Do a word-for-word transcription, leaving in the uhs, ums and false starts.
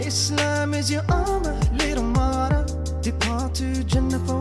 Islam is your armor, little martyr. Depart to Jannah for